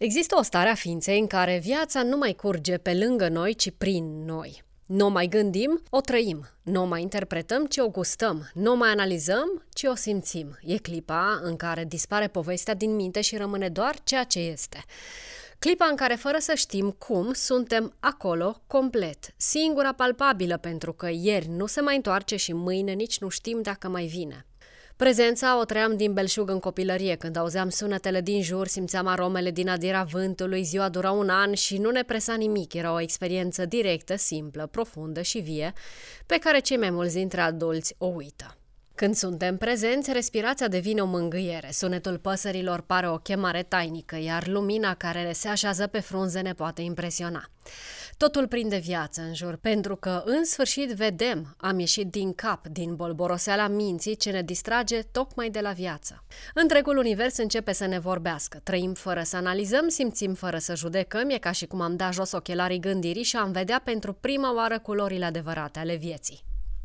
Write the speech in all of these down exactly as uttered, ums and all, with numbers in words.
Există o stare a ființei în care viața nu mai curge pe lângă noi, ci prin noi. Nu o mai gândim, o trăim. Nu o mai interpretăm, ci o gustăm. Nu o mai analizăm, ci o simțim. E clipa în care dispare povestea din minte și rămâne doar ceea ce este. Clipa în care, fără să știm cum, suntem acolo complet, singura palpabilă, pentru că ieri nu se mai întoarce și mâine nici nu știm dacă mai vine. Prezența o trăiam din belșug în copilărie, când auzeam sunetele din jur, simțeam aromele din adira vântului, ziua dura un an și nu ne presa nimic, era o experiență directă, simplă, profundă și vie, pe care cei mai mulți dintre adulți o uită. Când suntem prezenți, respirația devine o mângâiere, sunetul păsărilor pare o chemare tainică, iar lumina care se așează pe frunze ne poate impresiona. Totul prinde viață în jur, pentru că, în sfârșit, vedem, am ieșit din cap, din bolboroseala minții ce ne distrage tocmai de la viață. Întregul univers începe să ne vorbească, trăim fără să analizăm, simțim fără să judecăm, e ca și cum am dat jos ochelarii gândirii și am vedea pentru prima oară culorile adevărate ale vieții.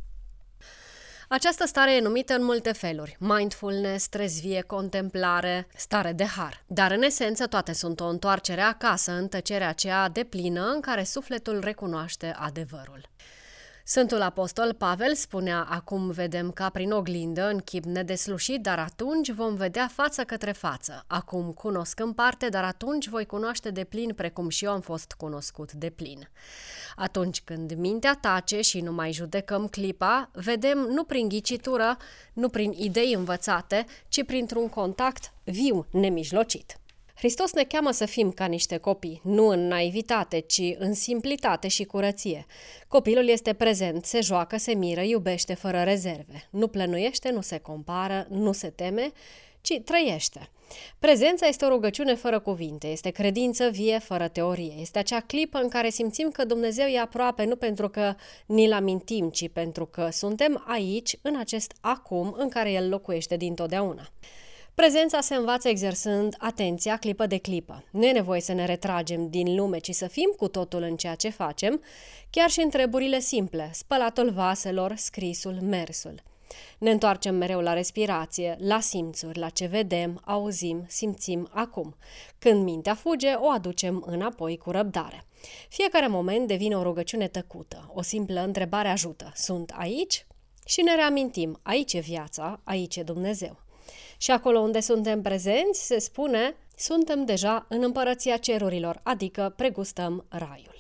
Această stare e numită în multe feluri: mindfulness, trezvie, contemplare, stare de har. Dar în esență toate sunt o întoarcere acasă, în tăcerea aceea deplină în care sufletul recunoaște adevărul. Sfântul Apostol Pavel spunea: acum vedem ca prin oglindă, în chip nedeslușit, dar atunci vom vedea față către față. Acum cunosc în parte, dar atunci voi cunoaște deplin, precum și eu am fost cunoscut deplin. Atunci când mintea tace și nu mai judecăm clipa, vedem nu prin ghicitură, nu prin idei învățate, ci printr-un contact viu, nemijlocit. Hristos ne cheamă să fim ca niște copii, nu în naivitate, ci în simplitate și curăție. Copilul este prezent, se joacă, se miră, iubește fără rezerve. Nu plănuiește, nu se compară, nu se teme, ci trăiește. Prezența este o rugăciune fără cuvinte, este credință vie fără teorie, este acea clipă în care simțim că Dumnezeu e aproape, nu pentru că ni-l amintim, ci pentru că suntem aici, în acest acum în care El locuiește dintotdeauna. Prezența se învață exersând atenția clipă de clipă. Nu e nevoie să ne retragem din lume, ci să fim cu totul în ceea ce facem, chiar și în treburile simple, spălatul vaselor, scrisul, mersul. Ne întoarcem mereu la respirație, la simțuri, la ce vedem, auzim, simțim acum. Când mintea fuge, o aducem înapoi cu răbdare. Fiecare moment devine o rugăciune tăcută, o simplă întrebare ajută: sunt aici? Și ne reamintim: aici e viața, aici e Dumnezeu. Și acolo unde suntem prezenți, se spune, suntem deja în împărăția cerurilor, adică pregustăm raiul.